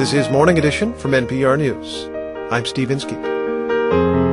This is Morning Edition from NPR News. I'm Steve Inskeep.